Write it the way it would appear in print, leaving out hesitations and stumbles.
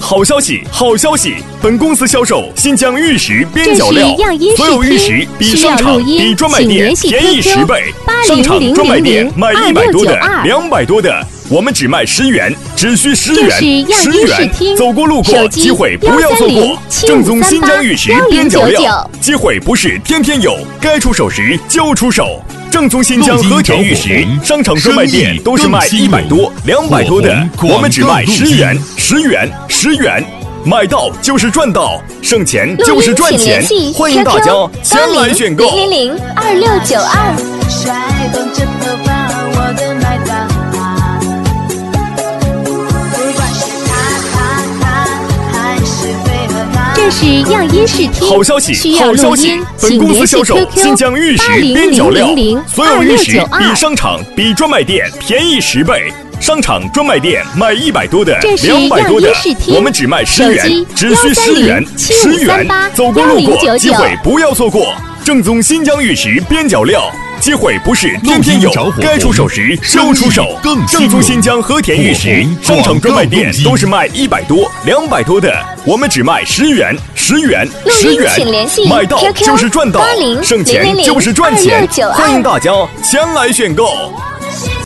好消息，好消息！本公司销售新疆玉石边角料，所有玉石比商场、比专卖店便宜10倍。商场专卖店卖100多的、200多的，我们只卖10元，只需10元，10元。走过路过，机会不要错过！正宗新疆玉石边角料，机会不是天天有，该出手时就出手。正宗新疆和田玉石，商场专卖店都是卖100多、200多的，我们只卖10元，10元，10元。买到就是赚到，省钱就是赚钱，欢迎大家前来选购。 0002692。甩动着头发，我的麦当。 这是样音试听， 好消息，好消息！本公司销售新疆玉石边角料，所有玉石比商场、比专卖店便宜10倍。商场专卖店卖100多的、200多的，我们只卖10元，只需10元，10元。走过路过，机会不要错过。正宗新疆玉石边角料，机会不是天天有，该出手时就出手。正宗新疆和田玉石，商场专卖店都是卖100多、200多的，我们只卖10元，10元，10元。买到就是赚到，省钱就是赚钱，欢迎大家前来选购。